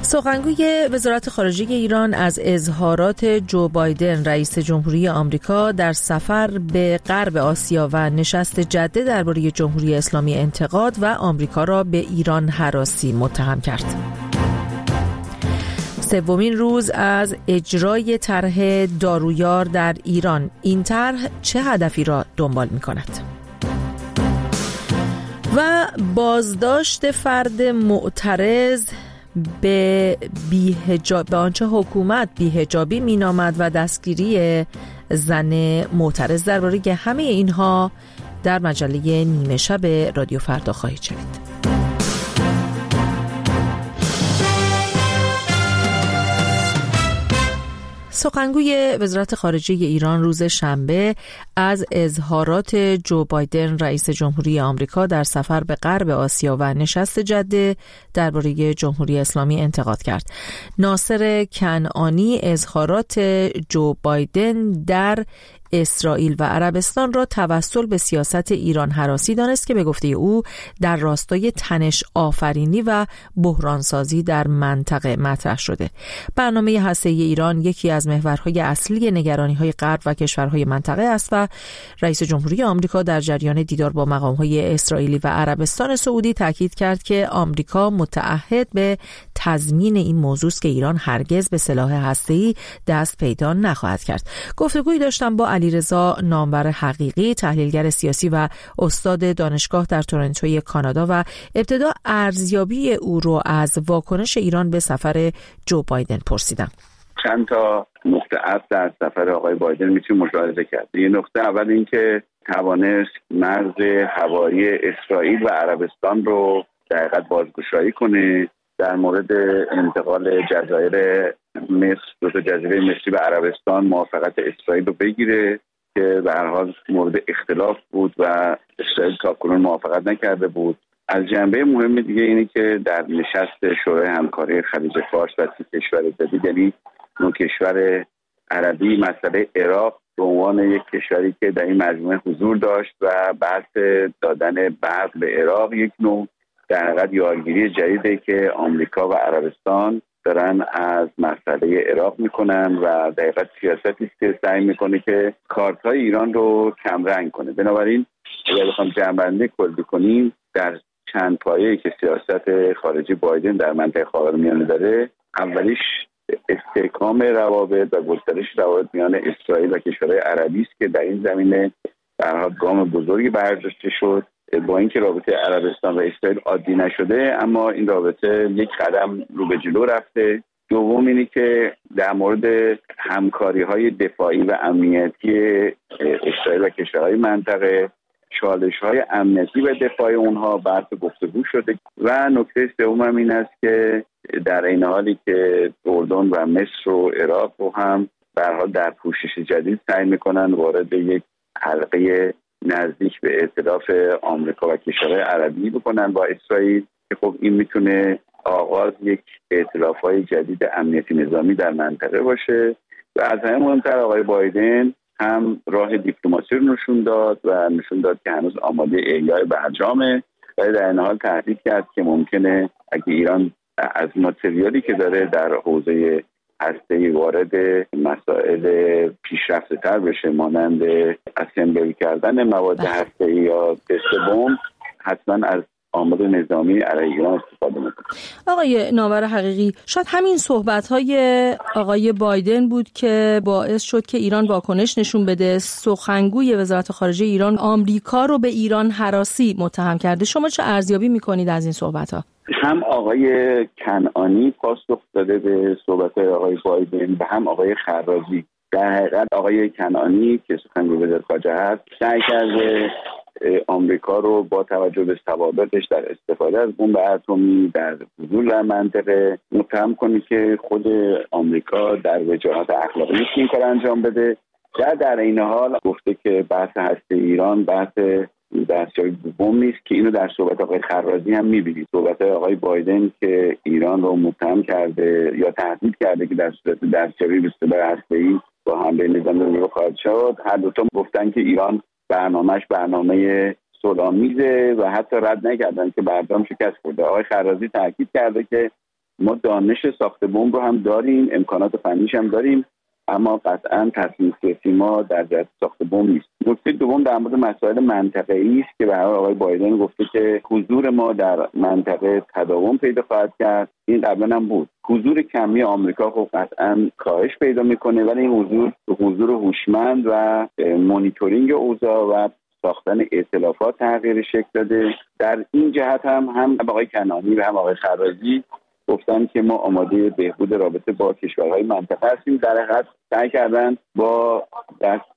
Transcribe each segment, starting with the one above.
سخنگوی وزارت خارجه ایران از اظهارات جو بایدن رئیس جمهوری آمریکا در سفر به غرب آسیا و نشست جده درباره جمهوری اسلامی انتقاد و آمریکا را به ایران هراسی متهم کرد. سومین روز از اجرای طرح دارویار در ایران، این طرح چه هدفی را دنبال می‌کند؟ و بازداشت فرد معترض به آنچه حکومت بی‌حجابی مینامد و دستگیری زن معترض. درباره همه اینها در مجله نیمه شب رادیو فردا خواهید شنید. سخنگوی وزارت خارجه ایران روز شنبه از اظهارات جو بایدن رئیس جمهوری آمریکا در سفر به غرب آسیا و نشست جده درباره جمهوری اسلامی انتقاد کرد. ناصر کنعانی اظهارات جو بایدن در اسرائیل و عربستان را توسل به سیاست ایران هراسی دانست که به گفته او در راستای تنش آفرینی و بحرانسازی در منطقه مطرح شده. برنامه هسته‌ای ایران یکی از محورهای اصلی نگرانی‌های غرب و کشورهای منطقه است و رئیس جمهوری آمریکا در جریان دیدار با مقام‌های اسرائیلی و عربستان سعودی تاکید کرد که آمریکا متعهد به تضمین این موضوع است که ایران هرگز به سلاح هسته‌ای دست پیدا نخواهد کرد. گفتگویی داشتم با علیرضا نامور حقیقی، تحلیلگر سیاسی و استاد دانشگاه در تورنتوی کانادا و ابتدا ارزیابی او رو از واکنش ایران به سفر جو بایدن پرسیدم. چند تا نقطه عطف در سفر آقای بایدن میتونیم مشاهده کرد. یه نقطه اول این که توانست مرز هوایی اسرائیل و عربستان رو در حقیقت بازگشایی کنه. در مورد انتقال جزایر مصر، دو تا جزیره مصری به عربستان موافقت اسرائیل رو بگیره که به هر حال مورد اختلاف بود و اسرائیل تاکنون موافقت نکرده بود. از جنبه مهم دیگه اینه که در نشست شورای همکاری خلیج فارس و 30 کشور جدید، یعنی 9 کشور عربی، مسئله عراق به عنوان یک کشوری که در این مجموعه حضور داشت و بحث دادن برق به عراق یک نوع در حقیقت یارگیری جدیده که آمریکا و عربستان دارن از مسئله عراق میکنن و در حقیقت سیاستی است که سعی میکنه که کارت‌های ایران رو کمرنگ کنه. بنابراین اگر بخوام جمع‌بندی کلی کنیم، در چند پایه‌ای که سیاست خارجی بایدن در منطقه خاورمیانه داره، اولیش استحکام روابط و گسترش روابط میان اسرائیل و کشورهای عربی است که در این زمینه در حال گام بزرگی برداشته شد. با اینکه رابطه عربستان و اسرائیل عادی نشده، اما این رابطه یک قدم رو به جلو رفته. دوم اینی که در مورد همکاری‌های دفاعی و امنیتی اسرائیل و کشورهای منطقه، چالش‌های امنیتی و دفاعی اونها بحث گفتگو شده. و نکته سوم هم این است که در این حالی که اردن و مصر و عراق رو هم به هر حال در پوشش جدید سعی می‌کنن وارد یک حلقه نزدیک به ائتلاف آمریکا و کشورهای عربی بکنن با اسرائیل، که خب این میتونه آغاز یک ائتلاف‌های جدید امنیتی نظامی در منطقه باشه. و از همه مهمتر آقای بایدن هم راه دیپلماسی رو نشون داد و نشون داد که هنوز آماده احیای برجامه، ولی در این حال تهدید کرد که ممکنه اگه ایران از ماتریالی که داره در حوزه هسته‌ای وارد مسائل پیشرفته تر بشه، مانند اسمبلی کردن مواد هسته‌ای یا تست بمب، حتما از آماده نظامی علیه ایران استفاده میکنه. آقای نامور حقیقی، شاید همین صحبت‌های آقای بایدن بود که باعث شد که ایران واکنش نشون بده. سخنگوی وزارت خارجه ایران آمریکا رو به ایران هراسی متهم کرده. شما چه ارزیابی میکنید از این صحبت‌ها؟ هم آقای کنعانی پاسخ داده به صحبت‌های آقای بایدن و هم آقای خرازی. در حقیقت آقای کنعانی که سخنگوی وزارت خارجه هست سعی کرده آمریکا رو با توجه به ثوابتش در استفاده از بمب اتمی در حضور در منطقه متهم کنه که خود آمریکا در وجاهت اخلاقی نیست این کار انجام بده. در این حال گفته که بحث هسته ایران بحث دستیابی به بمب نیست، که اینو در صحبت آقای خرازی هم می‌بینید. صحبت آقای بایدن که ایران رو متهم کرده یا تهدید کرده که در صورت دستیابی به سلاح هسته‌ای با حمله نظامی خواهد شد. هر دو تا گفتن که ایران برنامه‌اش برنامه صلح‌آمیزه و حتی رد نکردن که برجام شکست خورده. آقای خرازی تاکید کرده که ما دانش ساخت بمب رو هم داریم، امکانات فنیش هم داریم، اما قطعا تصمیم سیاسی ما در جهت ساخت بمب نیست. نکته دوم در مورد مسائل منطقه‌ای است که به هر حال آقای بایدن گفته که حضور ما در منطقه تداوم پیدا خواهد کرد. این قبلا هم بود. حضور کمی آمریکا خب قطعا کاهش پیدا میکنه، ولی این حضور هوشمند و مانیتورینگ اوضاع و ساختن ائتلافات تغییر شکل داده. در این جهت هم آقای کنعانی و هم آقای خرازی گفتن که ما آماده بهبود رابطه با کشورهای منطقه هستیم. در حقیقت سعی کردن با دست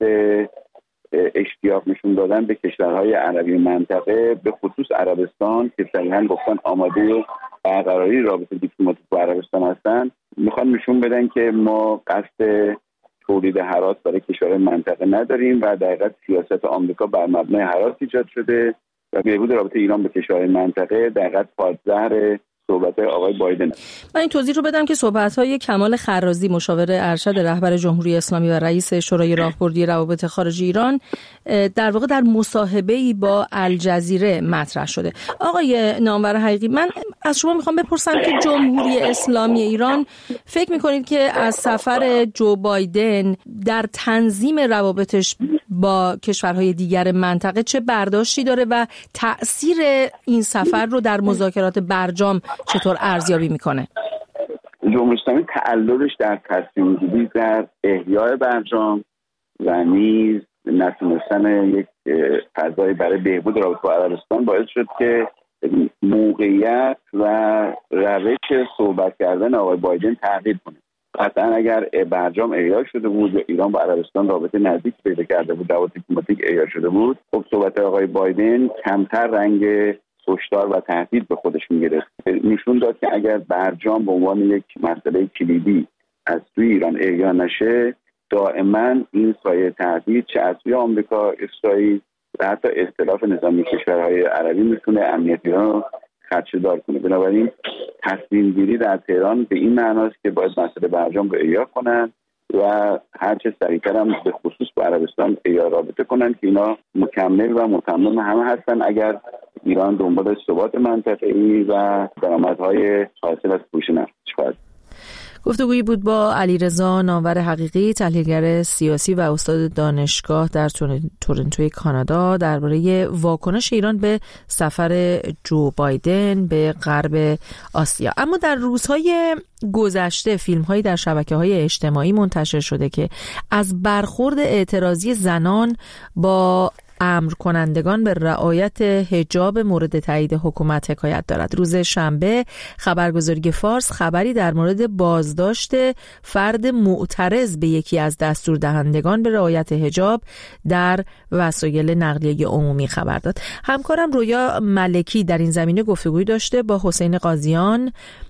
اشتیاق نشون دادن به کشورهای عربی منطقه، به خصوص عربستان که صریحا گفتن آماده برقراری رابطه دیپلماتیک با عربستان هستن، میخوان نشون بدن که ما قصد تولید هراس برای کشورهای منطقه نداریم و در حقیقت سیاست آمریکا بر مبنای هراس ایجاد شده و بهبود رابطه ایران به کشورهای منطقه در حقیقت پادزهر صحبت‌های آقای بایدن. من این توضیح رو بدم که صحبت‌های کمال خرازی مشاور ارشد رهبر جمهوری اسلامی و رئیس شورای راهبردی روابط خارجی ایران در واقع در مصاحبه‌ای با الجزیره مطرح شده. آقای نامور حقیقی، من از شما میخوام بپرسم که جمهوری اسلامی ایران فکر میکنید که از سفر جو بایدن در تنظیم روابطش با کشورهای دیگر منطقه چه برداشتی داره و تأثیر این سفر رو در مذاکرات برجام چطور ارزیابی میکنه؟ جمهوری اسلامی تعللش در تصمیم گیری در احیای برجام و نیز نتونستن یک فضای برای بهبود رابطه با عربستان باعث شد که موقعیت و روش صحبت کردن آقای بایدن تغییر کنه. قطعا اگر برجام احیا شده بود و ایران با عربستان رابطه نزدیک پیدا کرده بود، روابط دیپلماتیک احیا شده بود، خب صحبت آقای بایدن کمتر رنگ هشدار و تهدید به خودش میگرفت. نشون داد که اگر برجام به عنوان یک مسئله کلیدی از سوی ایران احیا نشه، دائما این سایه تهدید چه از سوی آمریکا، اسرائیل و حتی اختلاف نظامی کشورهای عربی میتونه امنیت ایران رو خدشه‌دار کنه. بنابراین تصمیم گیری در تهران به این معناست که باید مسئله برجام رو احیا کنن و هرچه سریعتر هم به خصوص با عربستان احیا رابطه کنن که اینا مکمل و متمم همه هستن اگر ایران دنبال ثبات منطقه‌ای و درآمدهای حاصل از فروش نفت باشد. گفتگویی بود با علیرضا نامور حقیقی، تحلیلگر سیاسی و استاد دانشگاه در تورنتوی کانادا، درباره واکنش ایران به سفر جو بایدن به غرب آسیا. اما در روزهای گذشته فیلم‌هایی در شبکه‌های اجتماعی منتشر شده که از برخورد اعتراضی زنان با امر کنندگان به رعایت حجاب مورد تایید حکومت حکایت دارد. روز شنبه خبرگزاری فارس خبری در مورد بازداشت فرد معترض به یکی از دستوردهندگان به رعایت حجاب در وسایل نقلیه عمومی خبر داد. همکارم رویا ملکی در این زمینه گفتگوی داشته با حسین قاضیان،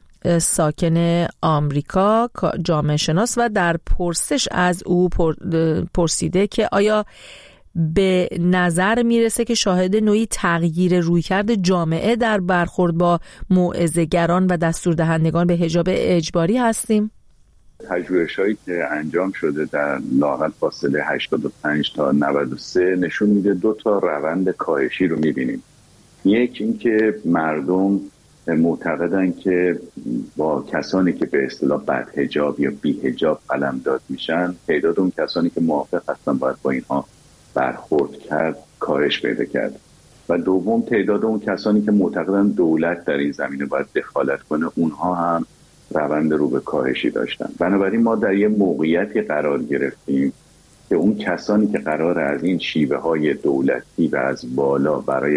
ساکن آمریکا، جامعه شناس، و در پرسش از او پرسیده که آیا به نظر میرسه که شاهد نوعی تغییر رویکرد جامعه در برخورد با موعظه‌گران و دستوردهندگان به حجاب اجباری هستیم؟ پژوهش‌هایی که انجام شده در لااقل فاصله 85 تا 93 نشون میده دو تا روند کاهشی رو میبینیم. یک اینکه مردم معتقدن که با کسانی که به اصطلاح بدحجاب یا بی‌حجاب قلمداد میشن، تعداد اون کسانی که موافق هستن باید با اینها برخورد کرد کاهش پیدا کرد. و دوم تعداد اون کسانی که معتقدن دولت در این زمینه باید دخالت کنه، اونها هم روند رو به کاهشی داشتن. بنابراین ما در یه موقعیتی قرار گرفتیم که اون کسانی که قرار از این شیوه های دولتی و از بالا برای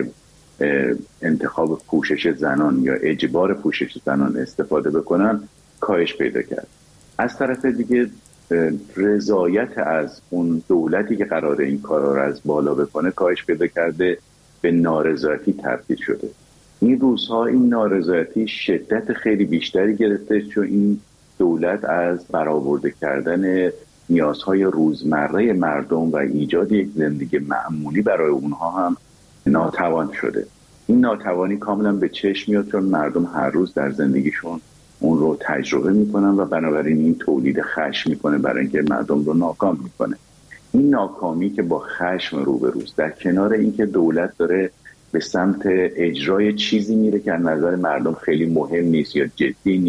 انتخاب پوشش زنان یا اجبار پوشش زنان استفاده بکنن کاهش پیدا کرد. از طرف دیگه رضایت از اون دولتی که قراره این کارا رو از بالا بکنه کاهش پیدا کرده، به نارضایتی تبدیل شده. این روزها این نارضایتی شدت خیلی بیشتری گرفته، چون این دولت از برآورده کردن نیازهای روزمره مردم و ایجاد یک زندگی معمولی برای اونها هم ناتوان شده. این ناتوانی کاملا به چشم میاد، چون مردم هر روز در زندگیشون اون رو تجربه میکنن و بنابراین این تولید خشم میکنه برای اینکه مردم رو ناکام میکنه. این ناکامی که با خشم روبروست، در کنار اینکه دولت داره به سمت اجرای چیزی میره که از نظر مردم خیلی مهم نیست یا جدی نیست،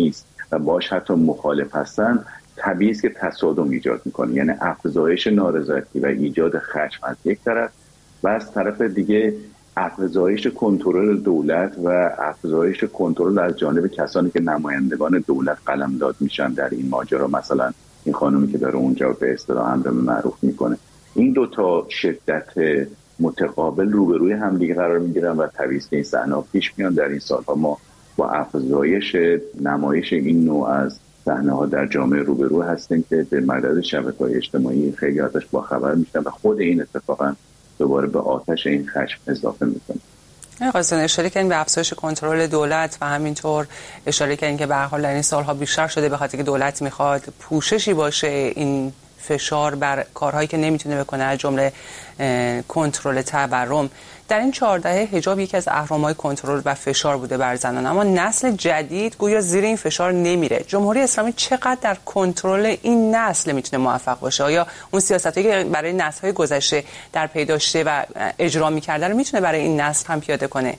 و باش حتی مخالف هستن، طبیعی است که تصادم ایجاد میکنه. یعنی افزایش نارضایتی و ایجاد خشم از یک طرف و از طرف دیگه افزایش کنترل دولت و افزایش کنترل از جانب کسانی که نمایندگان دولت قلمداد میشن در این ماجرا. مثلا این خانومی که داره اونجا به اصطلاح امر معروف میکنه. این دو تا شدت متقابل روبروی هم دیگه قرار میگیرن و طبیعی است که این صحنه‌ها پیش میان. در این سالها ما با افزایش نمایش این نوع از صحنه‌ها در جامعه روبرو هستیم که به مدد شبکه‌های اجتماعی خیلی ازش باخبر میشن و خود این اتفاقا دوباره به آتش این خشم اضافه میکنه. قاضیان اشاره کردین به افزایش کنترل دولت و همینطور اشاره کردین که به هر حال در این سالها بیشتر شده به خاطر که دولت میخواد پوششی باشه این فشار بر کارهایی که نمیتونه بکنه، از جمله کنترل تورم. در این 4 دهه حجاب یکی از اهرم‌های کنترل و فشار بوده بر زنان، اما نسل جدید گویا زیر این فشار نمیره. جمهوری اسلامی چقدر در کنترل این نسل میتونه موفق باشه؟ آیا اون سیاستایی که برای نسل‌های گذشته در پی داشته و اجرا می‌کرده رو میتونه برای این نسل هم پیاده کنه؟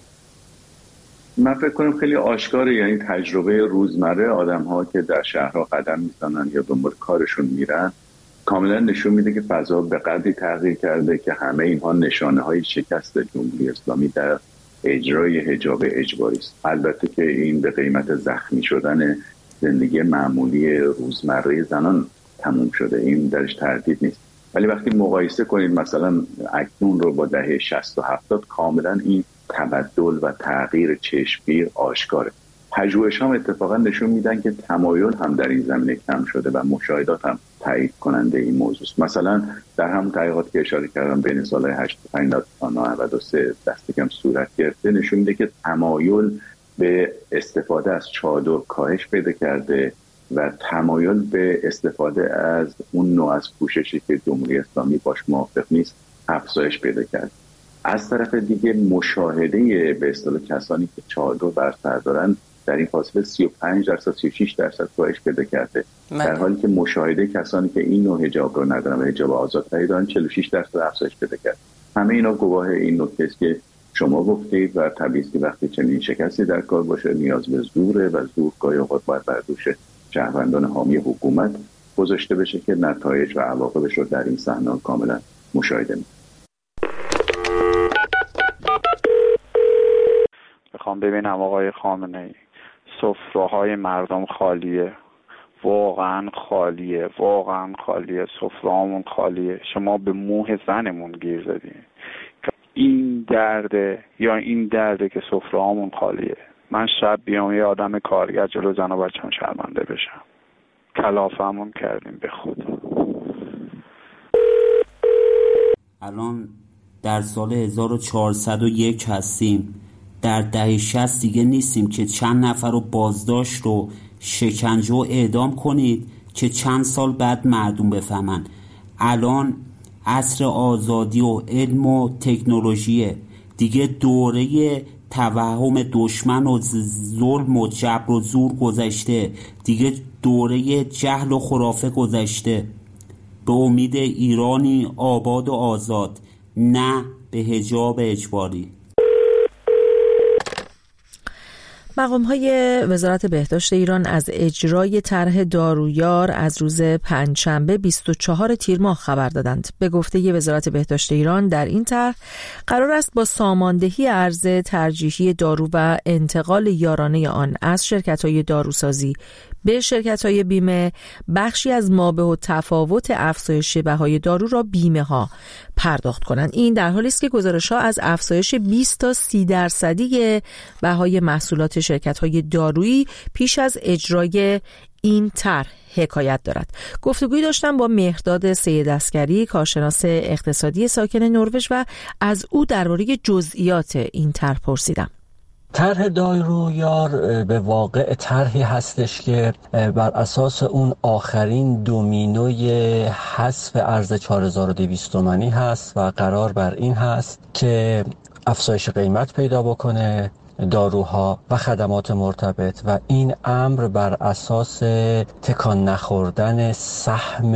من فکر کنم خیلی آشکاره. یعنی تجربه روزمره آدم‌ها که در شهرها قدم می‌زنن یا دنبال کارشون میرن کاملا نشون میده که فضا به قدری تغییر کرده که همه اینها نشانه‌های شکست جمهوری اسلامی در اجرای حجاب اجباری است. البته که این به قیمت زخمی شدن زندگی معمولی روزمره زنان تموم شده، این درش تردید نیست. ولی وقتی مقایسه کنید مثلا اکنون رو با دهه 60 و 70 کاملا این تبدل و تغییر چشمگیر آشکاره. پژوهش هم اتفاقا نشون میدن که تمایل هم در این زمینه کم شده و مشاهدات هم تایید کننده این موضوع. مثلا در همون تحقیقاتی که اشاره کردم بین سالهای 85 تا 93 دست کم صورت گرفته، نشون میده که تمایل به استفاده از چادر کاهش پیدا کرده و تمایل به استفاده از اون نوع از پوششی که جمهوری اسلامی باش موافق نیست افزایش پیدا کرده. از طرف دیگه مشاهده به اصطلاح کسانی که چادر بر سر دارن در این فاصله 35% 36% کاهش پیدا کرده، در حالی که مشاهده کسانی که این نوع حجاب رو ندارن و حجاب آزاد دارن 46% افزایش پیدا کرده. همه اینا گواه این نکته است که شما گفتید و طبیعی است که وقتی چنین شکستی در کار باشه نیاز به زوره و زور گاهی اوقات باید بر دوش شهروندان حامی حکومت گذاشته بشه که نتایج و عواقبش رو در این صحنه کاملا مشاهده می‌کنید. میخوام ببینم آقای خامنه‌ای، سفره‌های مردم خالیه، واقعا خالیه، واقعا خالیه، سفره‌هامون خالیه. شما به موه زنمون گیر زدین. این درده یا این درده که سفره‌هامون خالیه. من شب بیام یه آدم کارگر جلو زن و بچه‌م شرمنده بشم. کلافه‌مون کردیم به خدا. الان در سال 1401 هستیم. در دهه 60 دیگه نیستیم که چند نفر رو بازداشت رو شکنجه و اعدام کنید که چند سال بعد مردم بفهمن. الان عصر آزادی و علم و تکنولوژیه، دیگه دوره توهم دشمن و ظلم و جبر و زور گذشته، دیگه دوره جهل و خرافه گذشته. به امید ایرانی آباد و آزاد، نه به حجاب اجباری. مقام‌های وزارت بهداشت ایران از اجرای طرح دارویار از روز پنجشنبه 24 تیر ماه خبر دادند. به گفته وزارت بهداشت ایران در این طرح قرار است با ساماندهی عرضه ترجیحی دارو و انتقال یارانه آن از شرکت‌های داروسازی به شرکت‌های بیمه بخشی از مابه و تفاوت افزایش بهای دارو را بیمه‌ها پرداخت کنند. این در حالی است که گزارش‌ها از افزایش 20 تا 30% بهای محصولات شرکت‌های دارویی پیش از اجرای این طرح حکایت دارد. گفتگویی داشتم با مهرداد سید عسکری، کارشناس اقتصادی ساکن نروژ و از او درباره جزئیات این طرح پرسیدم. طرح دارویار به واقع طرحی هستش که بر اساس اون آخرین دومینوی حذف ارز 4200 تومانی هست و قرار بر این هست که افزایش قیمت پیدا بکنه، داروها و خدمات مرتبط و این امر بر اساس تکان نخوردن سهم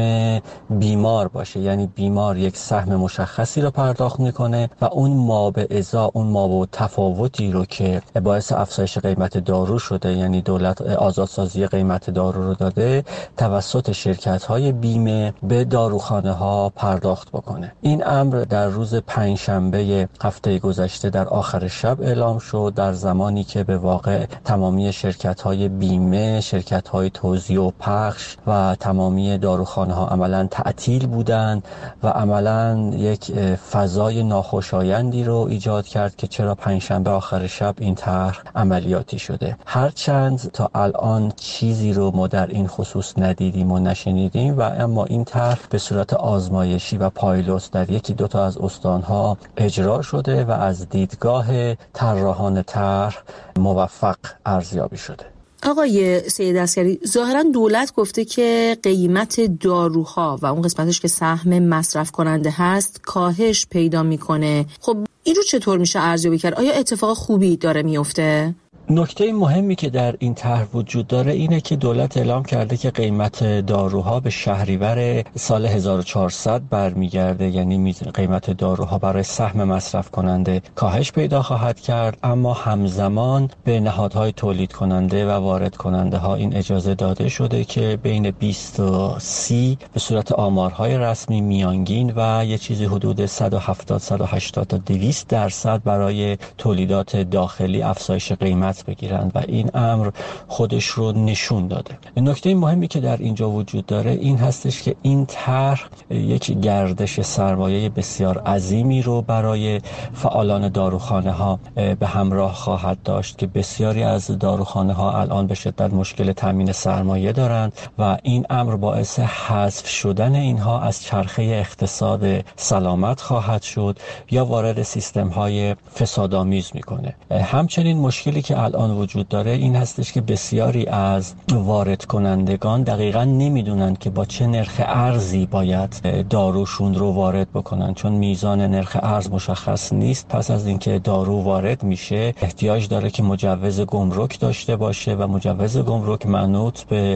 بیمار باشه، یعنی بیمار یک سهم مشخصی رو پرداخت میکنه و اون ما به ازا، اون ما به تفاوتی رو که باعث افزایش قیمت دارو شده، یعنی دولت آزادسازی قیمت دارو رو داده، توسط شرکت‌های بیمه به داروخانه ها پرداخت بکنه. این امر در روز پنجشنبه هفته گذشته در آخر شب اعلام شد، در زمانی که به واقع تمامی شرکت‌های بیمه، شرکت‌های توزیع و پخش و تمامی داروخانه ها عملاً تعطیل بودند و عملاً یک فضای ناخوشایندی رو ایجاد کرد که چرا پنجشنبه آخر شب این طرح عملیاتی شده. هرچند تا الان چیزی رو ما در این خصوص ندیدیم و نشنیدیم و اما این طرح به صورت آزمایشی و پایلوت در یکی دو تا از استانها اجرا شده و از دیدگاه طراحان طرح موفق ارزیابی شده. آقای سید عسکری، ظاهرا دولت گفته که قیمت داروها و اون قسمتش که سهم مصرف کننده هست کاهش پیدا میکنه. خب این رو چطور میشه ارزیابی کرد؟ آیا اتفاق خوبی داره میفته؟ نکته مهمی که در این طرح وجود داره اینه که دولت اعلام کرده که قیمت داروها به شهریور سال 1400 برمیگرده، یعنی قیمت داروها برای سهم مصرف کننده کاهش پیدا خواهد کرد، اما همزمان به نهادهای تولید کننده و وارد کننده ها این اجازه داده شده که بین 20 تا 30 به صورت آمارهای رسمی میانگین و یه چیزی حدود 170 180 تا 200% برای تولیدات داخلی افزایش قیمت بگیرند و این امر خودش رو نشون داده. نکته مهمی که در اینجا وجود داره این هستش که این طرح یک گردش سرمایه بسیار عظیمی رو برای فعالان داروخانه ها به همراه خواهد داشت که بسیاری از داروخانه ها الان به شدت مشکل تامین سرمایه دارند و این امر باعث حذف شدن اینها از چرخه اقتصاد سلامت خواهد شد یا وارد سیستم های فسادآمیز میکنه. همچنین مشکلی که الان وجود داره این هستش که بسیاری از وارد کنندگان دقیقاً نمیدونن که با چه نرخ ارزی باید داروشون رو وارد بکنن، چون میزان نرخ ارز مشخص نیست. پس از اینکه دارو وارد میشه احتیاج داره که مجوز گمرک داشته باشه و مجوز گمرک منوط به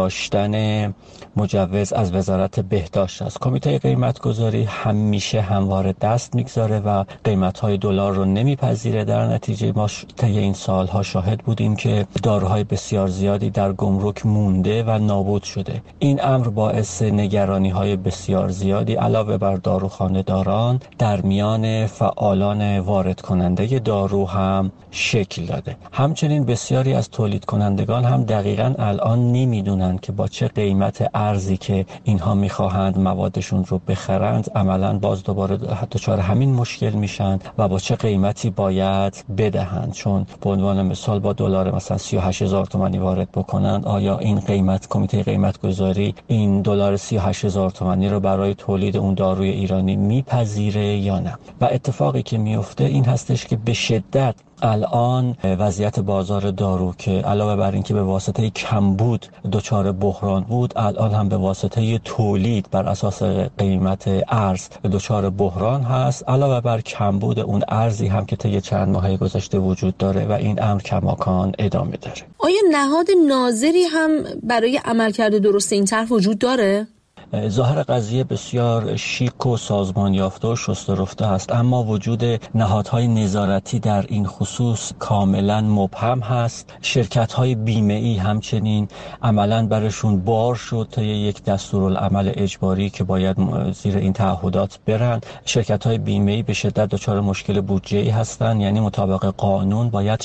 داشتن مجوز از وزارت بهداشت است. کمیته قیمتگذاری همیشه همواره دست میگذاره و قیمت‌های دلار رو نمیپذیره. در نتیجه ما طی این سالها شاهد بودیم که داروهای بسیار زیادی در گمرک مونده و نابود شده. این امر باعث نگرانی‌های بسیار زیادی علاوه بر داروخانه داران در میان فعالان وارد کننده دارو هم شکل داده. همچنین بسیاری از تولید کنندگان هم دقیقاً الان نمیدونن که با چه قیمت ارزی که اینها میخواهند موادشون رو بخرند عملاً باز دوباره دچار همین مشکل میشن و با چه قیمتی باید بدهند، چون به عنوان مثال با دلار مثلا 38000 تومانی وارد بکنند، آیا این قیمت کمیته قیمتگذاری این دلار 38000 تومانی رو برای تولید اون داروی ایرانی میپذیره یا نه؟ و اتفاقی که میفته این هستش که به شدت الان وضعیت بازار دارو که علاوه بر این که به واسطه کمبود دچار بحران بود، الان هم به واسطه تولید بر اساس قیمت ارز دچار بحران هست، علاوه بر کمبود اون ارزی هم که طی چند ماه گذشته وجود داره و این امر کماکان ادامه داره. آیا نهاد ناظری هم برای عملکرد درست این طرح وجود داره؟ ظاهر قضیه بسیار شیک و سازمان یافته و شسته رفته است، اما وجود نهادهای نظارتی در این خصوص کاملا مبهم هست. شرکت‌های بیمه‌ای همچنین عملاً برشون بار شد تا یک دستورالعمل اجباری که باید زیر این تعهدات برن. شرکت‌های بیمه‌ای به شدت دچار مشکل بودجه‌ای هستند، یعنی مطابق قانون باید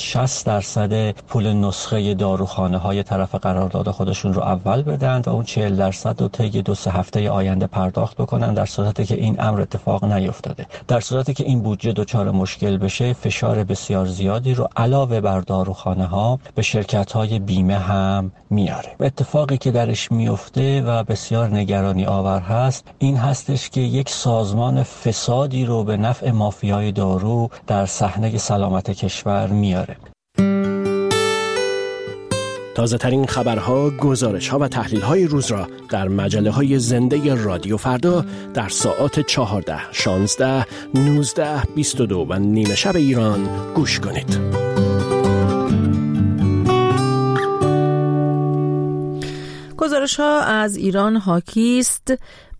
60% پول نسخه داروخانه‌های طرف قرارداد خودشون رو اول بدن و اون 40% رو طی 2-3 هفته آینده پرداخت بکنن، در صورتی که این امر اتفاق نیفتاده. در صورتی که این بودجه دچار مشکل بشه، فشار بسیار زیادی رو علاوه بر داروخانه ها به شرکت های بیمه هم میاره. اتفاقی که درش میفته و بسیار نگرانی آور هست این هستش که یک سازمان فسادی رو به نفع مافیای دارو در صحنه سلامت کشور میاره. تازه ترین خبرها، گزارش‌ها و تحلیل‌های روز را در مجله‌های زنده رادیو فردا در ساعات 14، 16، 19، 22 و نیمه شب ایران گوش کنید. گزارش‌ها از ایران حاکی است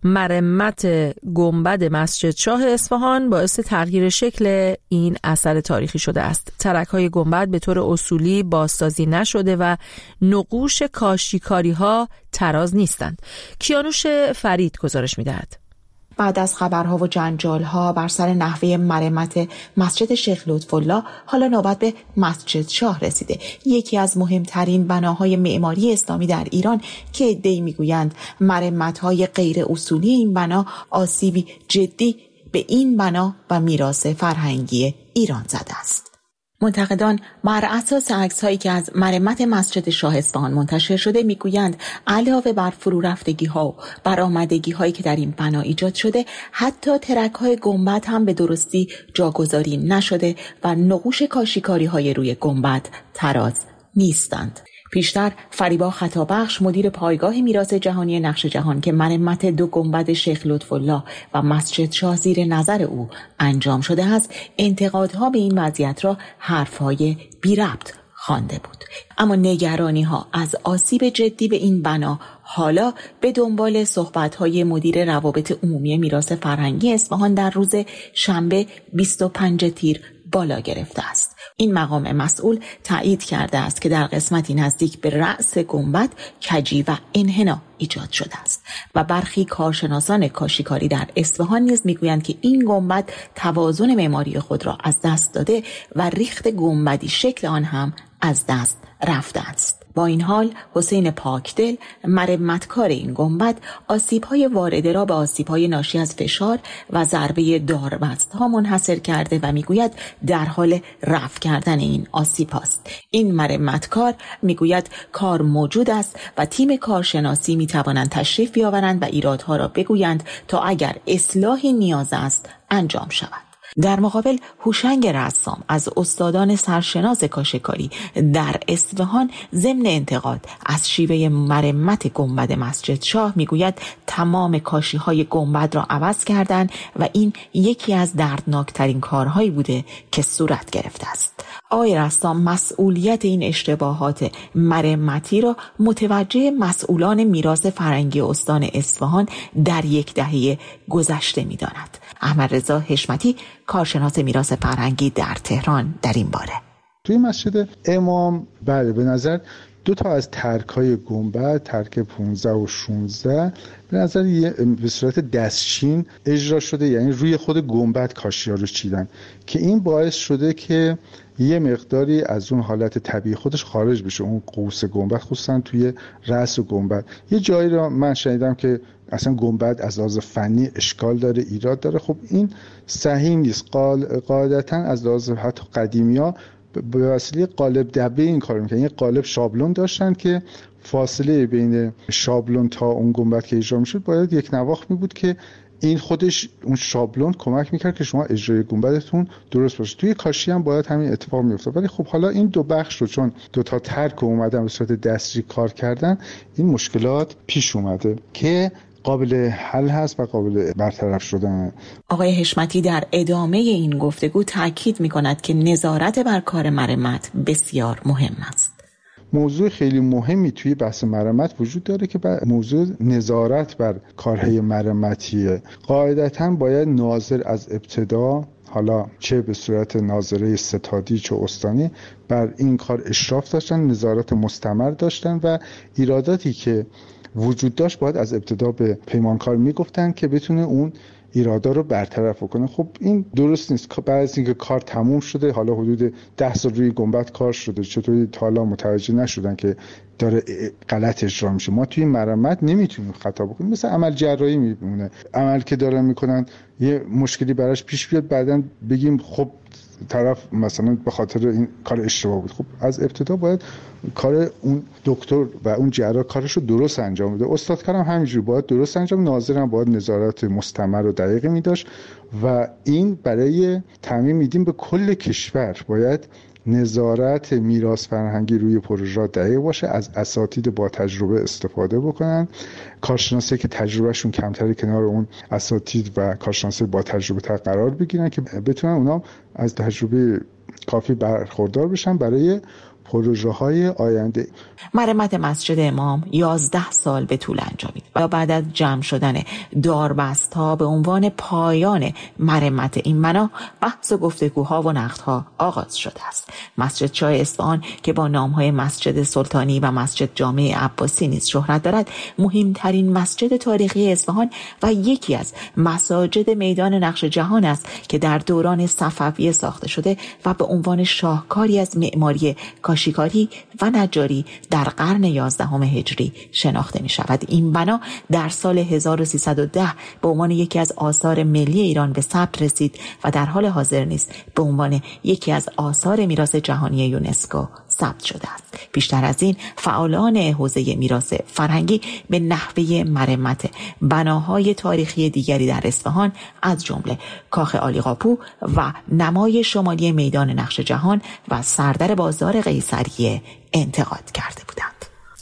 مرمت گنبد مسجد شاه اصفهان باعث تغییر شکل این اثر تاریخی شده است. ترک‌های گنبد به طور اصولی بازسازی نشده و نقوش کاشیکاری‌ها تراز نیستند. کیانوش فرید گزارش می‌دهد. بعد از خبرها و جنجال‌ها بر سر نحوه مرمت مسجد شیخ لطف‌الله، حالا نوبت به مسجد شاه رسیده، یکی از مهمترین بناهای معماری اسلامی در ایران که عده‌ای میگویند مرمت‌های غیر اصولی این بنا آسیبی جدی به این بنا و میراث فرهنگی ایران زده است. منتقدان بر اساس عکس‌هایی که از مرمت مسجد شاه اصفهان منتشر شده میگویند علاوه بر فرو رفتگی‌ها و برآمدگی‌هایی که در این بنا ایجاد شده، حتی ترک‌های گنبد هم به درستی جاگذاری نشده و نقوش کاشیکاری‌های روی گنبد تراز نیستند. پیشتر فریبا خطابخش مدیر پایگاه میراث جهانی نقش جهان که مرمت 2 گنبد شیخ لطف‌الله و مسجد شاه زیر نظر او انجام شده است، انتقادها به این وضعیت را حرفهای بی ربط خوانده بود. اما نگرانی‌ها از آسیب جدی به این بنا حالا به دنبال صحبت‌های مدیر روابط عمومی میراث فرهنگی اصفهان در روز شنبه 25 تیر بالا گرفته است. این مقام مسئول تایید کرده است که در قسمتی نزدیک به رأس گنبد کجی و انحنا ایجاد شده است و برخی کارشناسان کاشیکاری در اصفهان نیز میگویند که این گنبد توازن معماری خود را از دست داده و ریخت گنبدی شکل آن هم از دست رفته است. با این حال حسین پاکدل مرمتکار این گنبد آسیب‌های وارده را به آسیب‌های ناشی از فشار و ضربه داربست‌ها منحصر کرده و میگوید در حال رفع کردن این آسیب است. این مرمتکار میگوید کار موجود است و تیم کارشناسی میتوانند تشریف بیاورند و ایرادها را بگویند تا اگر اصلاحی نیاز است انجام شود. در مقابل هوشنگ رسام از استادان سرشناس کاشیکاری در اصفهان ضمن انتقاد از شیوه مرمت گنبد مسجد شاه میگوید تمام کاشی‌های گنبد را عوض کردند و این یکی از دردناکترین کارهایی بوده که صورت گرفته است. آقای رسام مسئولیت این اشتباهات مرمتی را متوجه مسئولان میراث فرهنگی استان اصفهان در 10 دهه گذشته می‌داند. احمد رضا حشمتی کارشناس میراث فرهنگی در تهران در این باره توی مسجد امام بله به نظر 2 تا از ترک‌های گنبد، ترک 15 و 16 به نظر به صورت دستچین اجرا شده، یعنی روی خود گنبد کاشی‌ها رو چیدن که این باعث شده که یه مقداری از اون حالت طبیعی خودش خارج بشه، اون قوس گنبد خصوصا توی رأس گنبد. یه جایی رو من شنیدم که اصلا گنبد از لحاظ فنی اشکال داره، ایراد داره. خب این صحیح نیست. قاعدتا از لحاظ حتی قدیمی‌ها به وسیله قالب دبه این کارو می‌کردن. یه قالب شابلون داشتن که فاصله بین شابلون تا اون گنبد که اجرا می‌شد باید یک نواخت می‌بود که این خودش اون شابلون کمک می‌کرد که شما اجرای گنبدتون درست باشه. توی کاشی هم باید همین اتفاق می‌افتاد. ولی خب حالا این 2 بخش رو چون 2 تا ترک اومدن به صورت دستی کار کردن، این مشکلات پیش اومده که قابل حل هست و قابل برطرف شدن. آقای حشمتی در ادامه این گفتگو تاکید می‌کند که نظارت بر کار مرمت بسیار مهم است. موضوع خیلی مهمی توی بحث مرمت وجود داره که موضوع نظارت بر کارهای مرمتیه. قاعدتاً باید ناظر از ابتدا، حالا چه به صورت ناظره ستادی چه استانی، بر این کار اشراف داشتن، نظارت مستمر داشتن و ایراداتی که وجود داشت باید از ابتدا به پیمانکار میگفتن که بتونه اون ایرادا رو برطرف کنه. خب این درست نیست. بعد از اینکه کار تموم شده، حالا حدود 10 سال روی گنبد کار شده، چطوری تا حالا متوجه نشدن که داره غلط اجرا میشه؟ ما توی مرمت نمیتونیم خطا بکنیم. مثل عمل جراحی میمونه، عمل که دارن میکنن یه مشکلی براش پیش بیاد، بعدن بگیم خب طرف مثلا به خاطر این کار اشتباه بود. خب از ابتدا باید کار اون دکتر و اون جراح کارش رو درست انجام بده. استادکارم همینجوری باید درست انجام، ناظرم باید نظارت مستمر و دقیقی می‌داشت و این برای تعمیم میدیم به کل کشور. باید نظارت میراث فرهنگی روی پروژه دقیق باشه، از اساتید با تجربه استفاده بکنن، کارشناسی که تجربهشون کمتره کنار اون اساتید و کارشناسی با تجربه تر قرار بگیرن که بتونن اونا از تجربه کافی برخوردار بشن برای پروژه های آینده. مرمت مسجد امام 11 سال به طول انجامید و بعد از جمع شدن داربست ها به عنوان پایان مرمت این بنا، بحث و گفتگوها و نقدها آغاز شده است. مسجد شاه اصفهان که با نام های مسجد سلطانی و مسجد جامع عباسی نیز شهرت دارد، مهمترین مسجد تاریخی اصفهان و یکی از مساجد میدان نقش جهان است که در دوران صفویه ساخته شده و به عنوان شاهکاری از معماری کاشیکاری و نجاری در قرن 11 هجری شناخته می شود. این بنا در سال 1310 به عنوان یکی از آثار ملی ایران به ثبت رسید و در حال حاضر نیز به عنوان یکی از آثار میراث جهانی یونسکو ثبت شده است. بیشتر از این، فعالان حوزه میراث فرهنگی به نحوه مرمت بناهای تاریخی دیگری در اصفهان از جمله کاخ عالیقاپو و نمای شمالی میدان نقش جهان و سردر بازار قیصریه انتقاد کرده بودند.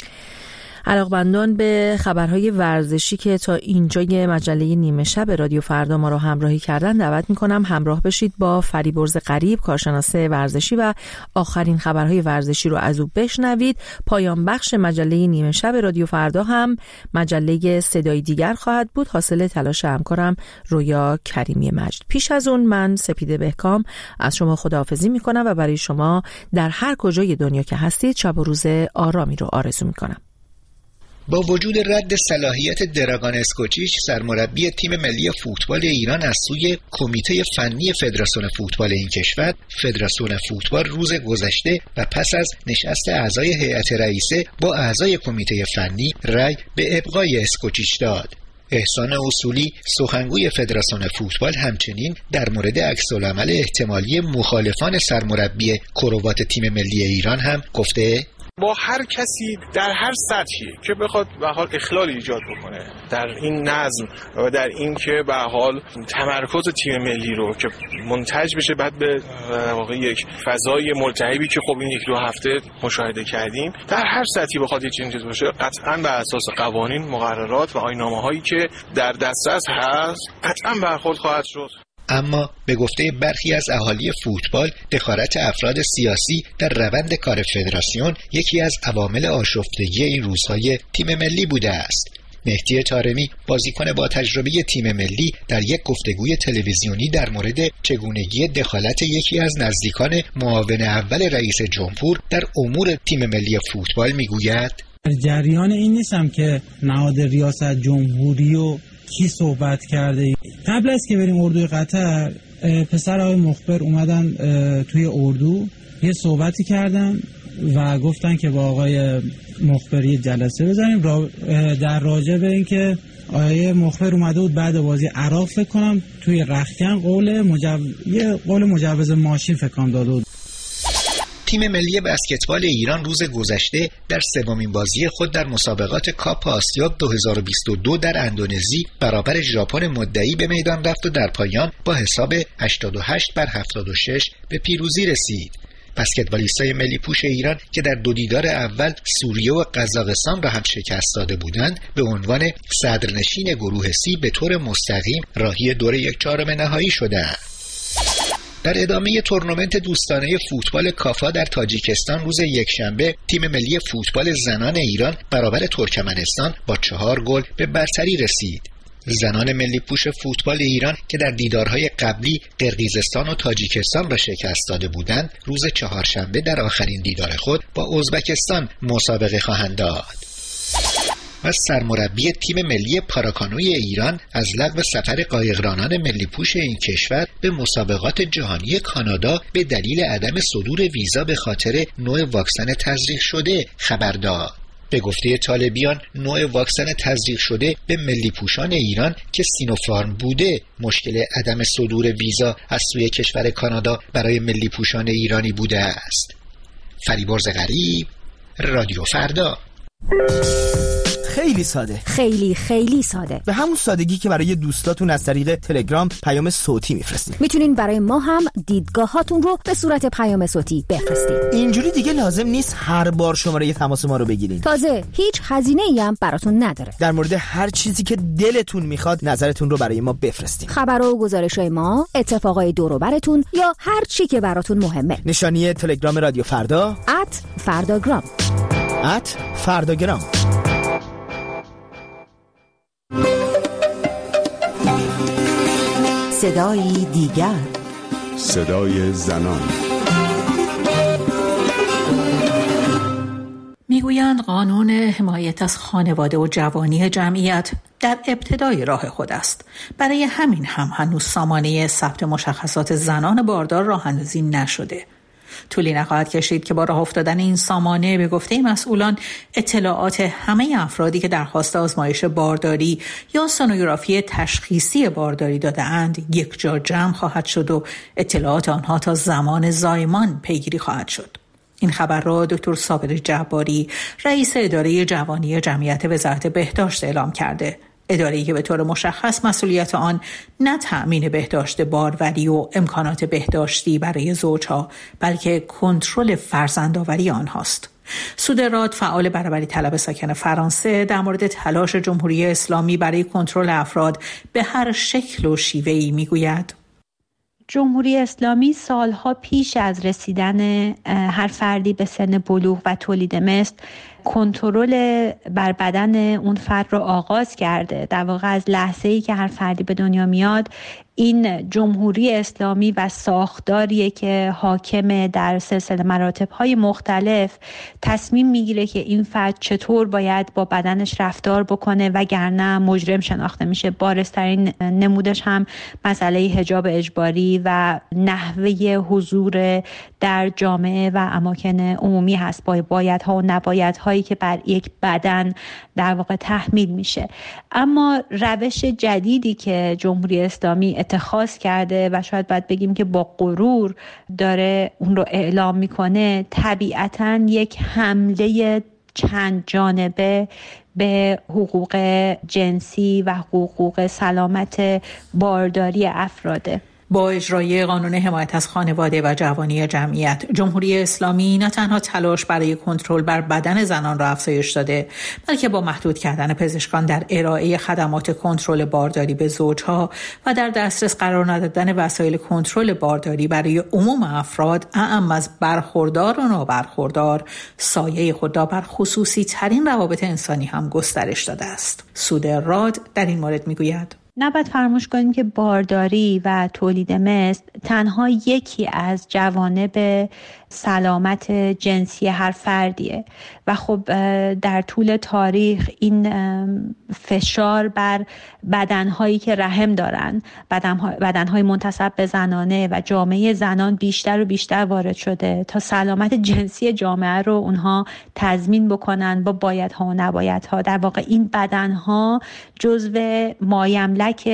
علاقمندان به خبرهای ورزشی که تا اینجای مجله نیمه شب رادیو فردا ما را همراهی کردن، دعوت میکنم همراه بشید با فریبرز غریب، کارشناس ورزشی، و آخرین خبرهای ورزشی رو از او بشنوید. پایان بخش مجله نیمه شب رادیو فردا هم مجله صدای دیگر خواهد بود، حاصل تلاش همکارم رویا کریمی مجد. پیش از اون من سپیده بهکام از شما خداحافظی میکنم و برای شما در هر کجای دنیا که هستید شب و روز آرامی رو آرزو میکنم. با وجود رد صلاحیت دراگان اسکوچیچ سرمربی تیم ملی فوتبال ایران از سوی کمیته فنی فدراسیون فوتبال این کشور، فدراسیون فوتبال روز گذشته و پس از نشست اعضای هیئت رئیسه با اعضای کمیته فنی رأی به ابقای اسکوچیچ داد. احسان اصولی سخنگوی فدراسیون فوتبال همچنین در مورد عکس‌العمل احتمالی مخالفان سرمربی کروات تیم ملی ایران هم گفته: با هر کسی در هر سطحی که بخواد به حال اخلال ایجاد بکنه در این نظم و در این که به حال تمرکز تیم ملی رو که منتج بشه بعد به واقع یک فضای ملتهبی که خب این 1-2 هفته مشاهده کردیم، در هر سطحی بخواد یه چیزی باشه، قطعاً بر اساس قوانین، مقررات و آیین‌نامه‌هایی که در دسترس هست قطعاً برخورد خواهد شد. اما به گفته برخی از اهالی فوتبال، دخالت افراد سیاسی در روند کار فدراسیون یکی از عوامل آشفتگی این روزهای تیم ملی بوده است. مهدی طارمی، بازیکن با تجربه تیم ملی، در یک گفتگوی تلویزیونی در مورد چگونگی دخالت یکی از نزدیکان معاون اول رئیس جمهور در امور تیم ملی فوتبال میگوید: در جریان این نیستم که نهاد ریاست جمهوری و کی صحبت کرده. قبل از که بریم اردوی قطر، پسر آقای مخبر اومدن توی اردو یه صحبتی کردن و گفتن که با آقای مخبر یه جلسه بزنیم در راجع به این که آقای مخبر اومده بود بعد بازی عراق فکر کنم توی رختکن قول مجوز ماشین فکر کنم داده بود. تیم ملی بسکتبال ایران روز گذشته در سومین بازی خود در مسابقات کاپ آسیا 2022 در اندونزی برابر ژاپن مدعی به میدان رفت و در پایان با حساب 88-76 به پیروزی رسید. بسکتبالیستای ملی پوش ایران که در 2 دیدار اول سوریه و قزاقستان را هم شکست داده بودند، به عنوان صدرنشین گروه سی به طور مستقیم راهی دور 1/4 نهایی شدند. در ادامه تورنمنت دوستانه فوتبال کافا در تاجیکستان روز یکشنبه، تیم ملی فوتبال زنان ایران برابر ترکمنستان با 4 گل به برتری رسید. زنان ملی پوش فوتبال ایران که در دیدارهای قبلی قرقیزستان و تاجیکستان را شکست داده بودند، روز چهارشنبه در آخرین دیدار خود با ازبکستان مسابقه خواهند داد. و سرمربی تیم ملی پاراکانوی ایران از لغو سفر قایقرانان ملی پوش این کشور به مسابقات جهانی کانادا به دلیل عدم صدور ویزا به خاطر نوع واکسن تزریق شده خبر داد. به گفته طالبیان، نوع واکسن تزریق شده به ملی پوشان ایران که سینوفارم بوده مشکل عدم صدور ویزا از سوی کشور کانادا برای ملی پوشان ایرانی بوده است. فریبرز غریب، رادیو فردا. خیلی ساده، خیلی خیلی ساده، به همون سادگی که برای دوستاتون از طریق تلگرام پیام صوتی میفرستین. میتونین برای ما هم دیدگاهاتون رو به صورت پیام صوتی بفرستین. اینجوری دیگه لازم نیست هر بار شماره تماس ما رو بگیرین. تازه هیچ هزینه‌ای هم براتون نداره. در مورد هر چیزی که دلتون میخواد نظرتون رو برای ما بفرستین. خبر و گزارش‌های ما، اتفاقای دور و براتون یا هر چی که براتون مهمه. نشانی تلگرام رادیو فردا @فرداگرام. @فرداگرام. صدای دیگر، صدای زنان. میگویند قانون حمایت از خانواده و جوانی جمعیت در ابتدای راه خود است. برای همین هم هنوز سامانه ثبت مشخصات زنان باردار راه اندازی نشده. طولی نخواهد کشید که با راه افتادن این سامانه به گفته مسئولان اطلاعات همه افرادی که درخواست آزمایش بارداری یا سونوگرافی تشخیصی بارداری داده اند یک جا جمع خواهد شد و اطلاعات آنها تا زمان زایمان پیگیری خواهد شد. این خبر را دکتر صابر جباری، رئیس اداره جوانی جمعیت وزارت بهداشت اعلام کرده. اداره‌ای که به طور مشخص مسئولیت آن نه تأمین بهداشت باروری و امکانات بهداشتی برای زوجها، بلکه کنترل فرزندآوری آنهاست. سودراد، فعال برابری طلب ساکن فرانسه، در مورد تلاش جمهوری اسلامی برای کنترل افراد به هر شکل و شیوه‌ای میگوید: جمهوری اسلامی سالها پیش از رسیدن هر فردی به سن بلوغ و تولید مثل کنترل بر بدن اون فرد رو آغاز کرده. در واقع از لحظه‌ای که هر فردی به دنیا میاد، این جمهوری اسلامی و ساختاریه که حاکم در سلسله مراتب‌های مختلف تصمیم میگیره که این فرد چطور باید با بدنش رفتار بکنه وگرنه مجرم شناخته میشه. بارزترین نمودش هم مسئله حجاب اجباری و نحوه حضور در جامعه و اماکن عمومی هست، با بایدها و نبایدهایی که بر یک بدن در واقع تحمیل میشه. اما روش جدیدی که جمهوری اسلامی اتخاذ کرده و شاید باید بگیم که با غرور داره اون رو اعلام میکنه، طبیعتاً یک حمله چند جانبه به حقوق جنسی و حقوق سلامت بارداری افراده. با اجرای قانون حمایت از خانواده و جوانی جمعیت، جمهوری اسلامی نه تنها تلاش برای کنترل بر بدن زنان را افزایش داده، بلکه با محدود کردن پزشکان در ارائه خدمات کنترل بارداری به زوجها و در دسترس قرار ندادن وسایل کنترل بارداری برای عموم افراد، اعم از برخوردار و نابرخوردار، سایه خود را بر خصوصی ترین روابط انسانی هم گسترش داده است. سودراد در این مورد میگوید: نباید فراموش کنیم که بارداری و تولید مثل تنها یکی از جوانب سلامت جنسی هر فردیه و خب در طول تاریخ این فشار بر بدنهایی که رحم دارن، بدنهای منتسب به زنانه و جامعه زنان بیشتر و بیشتر وارد شده تا سلامت جنسی جامعه رو اونها تضمین بکنن با بایدها و نبایدها. در واقع این بدنها جزو مایملک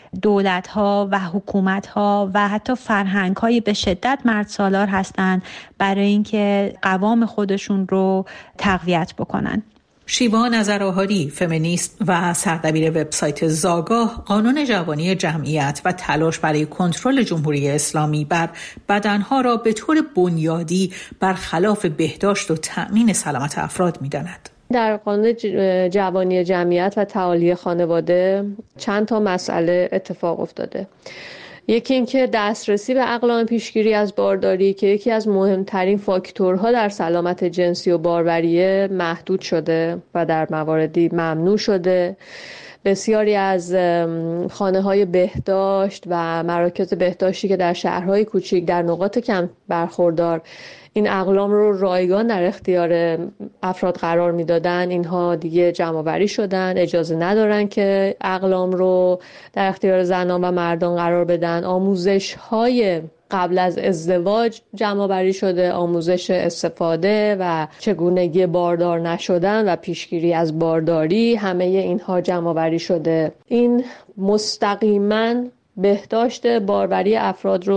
دولتها و حکومتها و حتی فرهنگ‌های به شدت مردسالار هستند برای اینکه قوام خودشون رو تقویت بکنن. شیوا نظرآهادی، فمینیست و سردبیر وبسایت زاگاه، قانون جوانی جمعیت و تلاش برای کنترل جمهوری اسلامی بر بدنها را به طور بنیادی برخلاف بهداشت و تأمین سلامت افراد می‌داند. در قانون جوانی جمعیت و تعالی خانواده چند تا مسئله اتفاق افتاده. یکی این که دسترسی به اقلام پیشگیری از بارداری که یکی از مهمترین فاکتورها در سلامت جنسی و باروریه محدود شده و در مواردی ممنوع شده. بسیاری از خانه‌های بهداشت و مراکز بهداشتی که در شهرهای کوچیک در نقاط کم برخوردار این اقلام رو رایگان در اختیار افراد قرار میدادن، اینها دیگه جمع‌آوری شدن، اجازه ندارن که اقلام رو در اختیار زنان و مردان قرار بدن. آموزش‌های قبل از ازدواج جمع‌آوری شده، آموزش استفاده و چگونگی باردار نشدن و پیشگیری از بارداری، همه اینها جمع‌آوری شده. این مستقیما بهداشت باروری افراد رو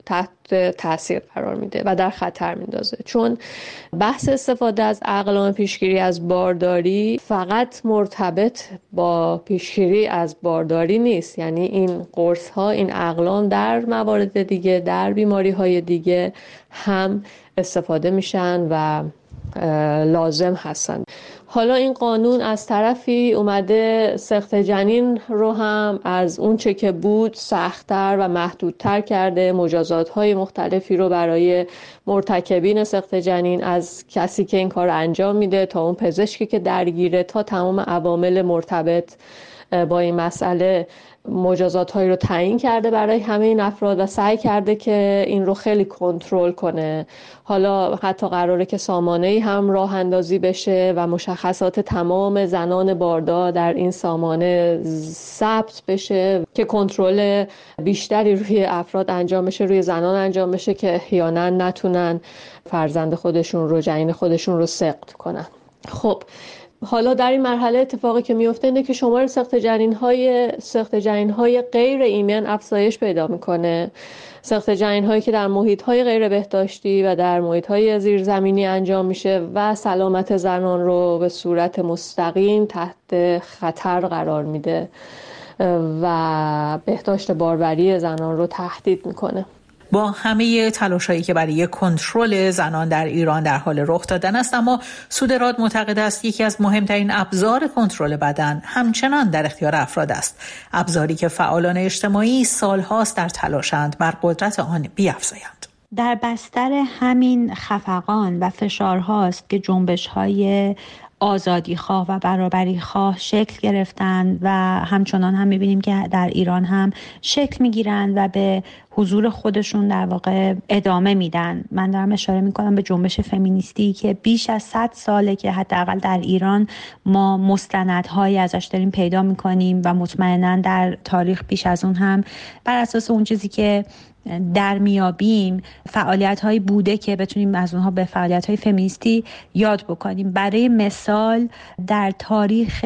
تحت تاثیر قرار میده و در خطر میندازه. چون بحث استفاده از اقلام پیشگیری از بارداری فقط مرتبط با پیشگیری از بارداری نیست، یعنی این قرص ها، این اقلام در موارد دیگه، در بیماری های دیگه هم استفاده میشن و لازم هستن. حالا این قانون از طرفی اومده سقط جنین رو هم از اون چه که بود سخت‌تر و محدودتر کرده، مجازات‌های مختلفی رو برای مرتکبین سقط جنین، از کسی که این کار انجام میده تا اون پزشکی که درگیره، تا تمام عوامل مرتبط با این مسئله مجازات هایی رو تعیین کرده برای همه این افراد و سعی کرده که این رو خیلی کنترل کنه. حالا حتی قراره که سامانه‌ای هم راه اندازی بشه و مشخصات تمام زنان باردار در این سامانه ثبت بشه که کنترل بیشتری روی افراد انجام بشه، روی زنان انجام بشه که احیانا نتونن فرزند خودشون رو، جنین خودشون رو سقط کنن. خب حالا در این مرحله اتفاقی که میفته اینه که شمار سقط جنین‌های غیر ایمن افزایش پیدا میکنه. سقط جنین‌هایی که در محیط‌های غیر بهداشتی و در محیط‌های زیرزمینی انجام میشه و سلامت زنان رو به صورت مستقیم تحت خطر قرار میده و بهداشت باروری زنان رو تهدید میکنه. با همه تلاش‌هایی که برای کنترل زنان در ایران در حال رخ دادن است، اما سودراد معتقد است یکی از مهمترین ابزار کنترل بدن همچنان در اختیار افراد است، ابزاری که فعالان اجتماعی سالهاست در تلاشند بر قدرت آن بیفزایند. در بستر همین خفقان و فشارهاست که جنبش‌های آزادیخواه و برابریخواه شکل گرفتن و همچنان هم می‌بینیم که در ایران هم شکل می‌گیرن و به حضور خودشون در واقع ادامه میدن. من دارم اشاره میکنم به جنبش فمینیستی که بیش از 100 ساله که حداقل در ایران ما مستندهایی ازش داریم پیدا میکنیم و مطمئناً در تاریخ بیش از اون هم بر اساس اون چیزی که در میابیم فعالیت هایی بوده که بتونیم از اونها به فعالیت های فمینیستی یاد بکنیم. برای مثال در تاریخ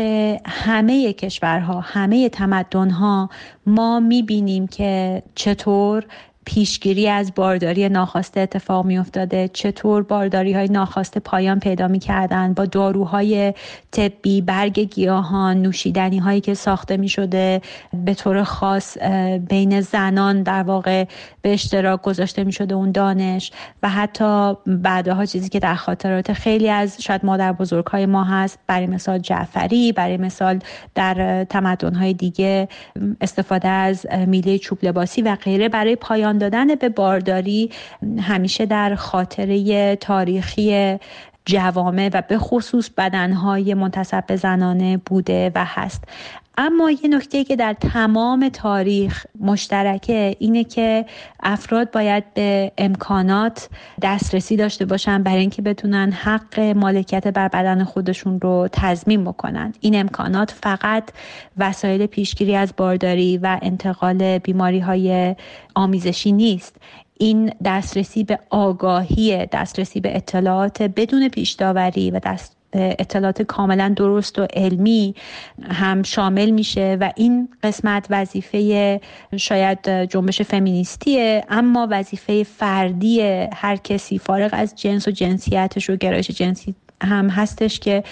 همه کشورها، همه تمدنها ما میبینیم که چطور پیشگیری از بارداری ناخواسته اتفاق می افتاده، چطور بارداری های ناخواسته پایان پیدا می کردن با داروهای طبی، برگ گیاهان، نوشیدنی هایی که ساخته می شده به طور خاص بین زنان در واقع به اشتراک گذاشته می شده اون دانش، و حتی بعدها چیزی که در خاطرات خیلی از شاید مادر بزرگ های ما هست، برای مثال جعفری، برای مثال در تمدن های دیگه استفاده از میله چوب لباسی و غیره برای پایان دادن به بارداری همیشه در خاطره تاریخی جوامع و به خصوص بدنهای منتسب به زنانه بوده و هست. اما یه نکته که در تمام تاریخ مشترکه اینه که افراد باید به امکانات دسترسی داشته باشن برای اینکه بتونن حق مالکیت بر بدن خودشون رو تضمین بکنن. این امکانات فقط وسایل پیشگیری از بارداری و انتقال بیماری‌های آمیزشی نیست. این دسترسی به آگاهی، دسترسی به اطلاعات بدون پیش داوری و اطلاعات کاملا درست و علمی هم شامل میشه و این قسمت وظیفه شاید جنبش فمینیستیه، اما وظیفه فردی هر کسی فارغ از جنس و جنسیتش و گرایش جنسی هم هستش که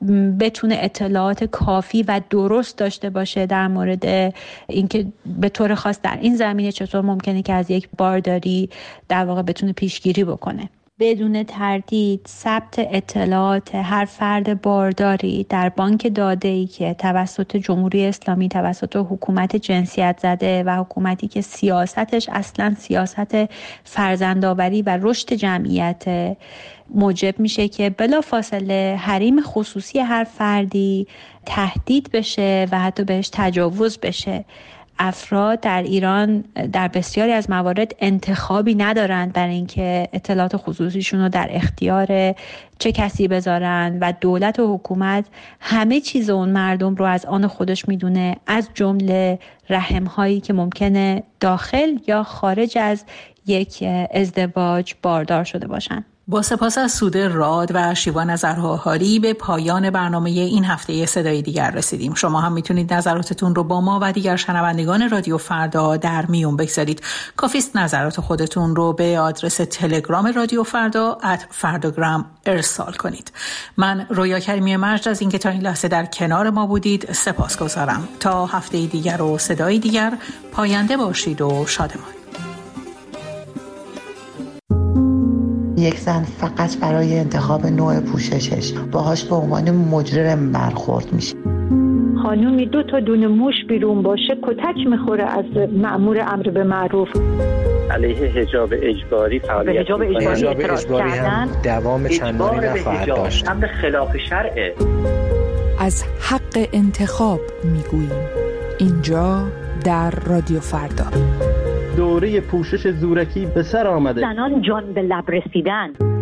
بتونه اطلاعات کافی و درست داشته باشه در مورد اینکه به طور خاص در این زمینه چطور ممکنه که از یک بارداری در واقع بتونه پیشگیری بکنه. بدون تردید ثبت اطلاعات هر فرد بارداری در بانک داده‌ای که توسط جمهوری اسلامی، توسط حکومت جنسیت زده و حکومتی که سیاستش اصلا سیاست فرزندآوری و رشد جمعیت، موجب میشه که بلافاصله حریم خصوصی هر فردی تهدید بشه و حتی بهش تجاوز بشه. افراد در ایران در بسیاری از موارد انتخابی ندارند برای اینکه اطلاعات خصوصیشون رو در اختیار چه کسی بذارن و دولت و حکومت همه چیز اون مردم رو از آن خودش میدونه، از جمله رحم‌هایی که ممکنه داخل یا خارج از یک ازدواج باردار شده باشن. با سپاس از سوده راد و شیوا نظرهاهاری به پایان برنامه این هفته صدای دیگر رسیدیم. شما هم میتونید نظراتتون رو با ما و دیگر شنوندگان رادیو فردا در میون بگذارید. کافیست نظرات خودتون رو به آدرس تلگرام رادیو فردا @فرdagram ارسال کنید. من رویا کریمی مجد از اینکه تا این لحظه در کنار ما بودید سپاسگزارم. تا هفته دیگر و صدای دیگر، پاینده باشید و شادمان. یک زن فقط برای انتخاب نوع پوششش باهاش به عنوان مجرم برخورد میشه. خانومی 2 تا دونه موش بیرون باشه کتک میخوره از مأمور امر به معروف. علیه حجاب اجباری فعالیت حجاب اجباری هم دوام چندانی نخواهد داشت. امر خلاف شرعه. از حق انتخاب میگوییم اینجا در رادیو فردا. دوره پوشش زورکی به سر آمده. زنان جان به لب رسیدن.